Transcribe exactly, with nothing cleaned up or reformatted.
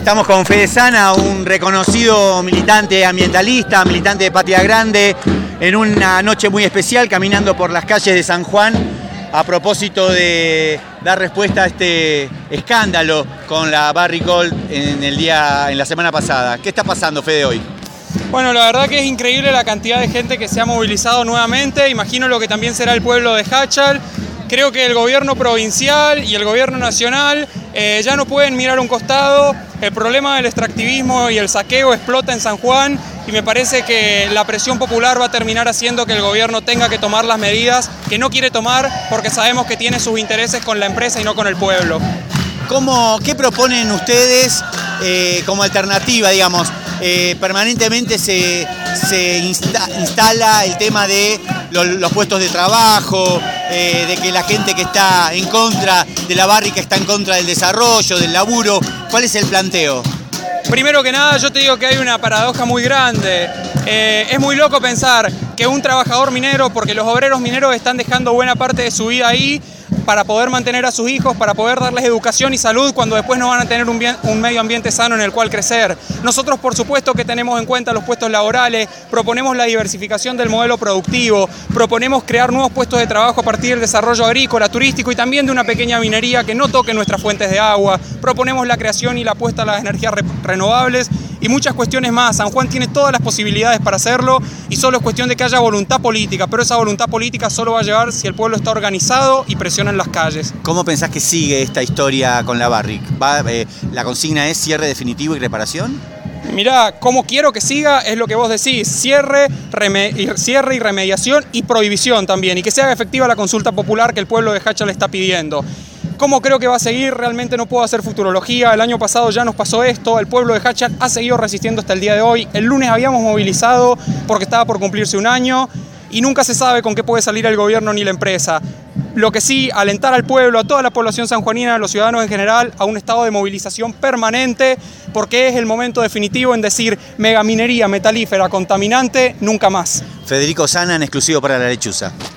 Estamos con Fede Sana, un reconocido militante ambientalista, militante de Patria Grande, en una noche muy especial, caminando por las calles de San Juan, a propósito de dar respuesta a este escándalo con la Barrick Gold en, el día, en la semana pasada. ¿Qué está pasando, Fede, hoy? Bueno, la verdad que es increíble la cantidad de gente que se ha movilizado nuevamente. Imagino lo que también será el pueblo de Jáchal. Creo que el gobierno provincial y el gobierno nacional eh, ya no pueden mirar a un costado. El problema del extractivismo y el saqueo explota en San Juan y me parece que la presión popular va a terminar haciendo que el gobierno tenga que tomar las medidas que no quiere tomar porque sabemos que tiene sus intereses con la empresa y no con el pueblo. ¿Cómo, ¿Qué proponen ustedes eh, como alternativa, digamos? Eh, permanentemente se, se insta, instala el tema de los, los puestos de trabajo, eh, de que la gente que está en contra de la Barrick está en contra del desarrollo, del laburo. ¿Cuál es el planteo? Primero que nada, yo te digo que hay una paradoja muy grande. Eh, es muy loco pensar que un trabajador minero, porque los obreros mineros están dejando buena parte de su vida ahí, para poder mantener a sus hijos, para poder darles educación y salud cuando después no van a tener un, bien, un medio ambiente sano en el cual crecer. Nosotros, por supuesto, que tenemos en cuenta los puestos laborales, proponemos la diversificación del modelo productivo, proponemos crear nuevos puestos de trabajo a partir del desarrollo agrícola, turístico y también de una pequeña minería que no toque nuestras fuentes de agua. Proponemos la creación y la apuesta a las energías re renovables y muchas cuestiones más. San Juan tiene todas las posibilidades para hacerlo y solo es cuestión de que haya voluntad política, pero esa voluntad política solo va a llegar si el pueblo está organizado y presiona en las calles. ¿Cómo pensás que sigue esta historia con la Barrick? ¿Va, eh, ¿La consigna es cierre definitivo y reparación? Mirá, cómo quiero que siga es lo que vos decís, cierre, cierre y remediación y prohibición también, y que se haga efectiva la consulta popular que el pueblo de Jáchal está pidiendo. ¿Cómo creo que va a seguir? Realmente no puedo hacer futurología. El año pasado ya nos pasó esto. El pueblo de Jáchal ha seguido resistiendo hasta el día de hoy. El lunes habíamos movilizado porque estaba por cumplirse un año y nunca se sabe con qué puede salir el gobierno ni la empresa. Lo que sí, alentar al pueblo, a toda la población sanjuanina, a los ciudadanos en general, a un estado de movilización permanente, porque es el momento definitivo en decir megaminería metalífera contaminante, nunca más. Federico Sana, en exclusivo para La Lechuza.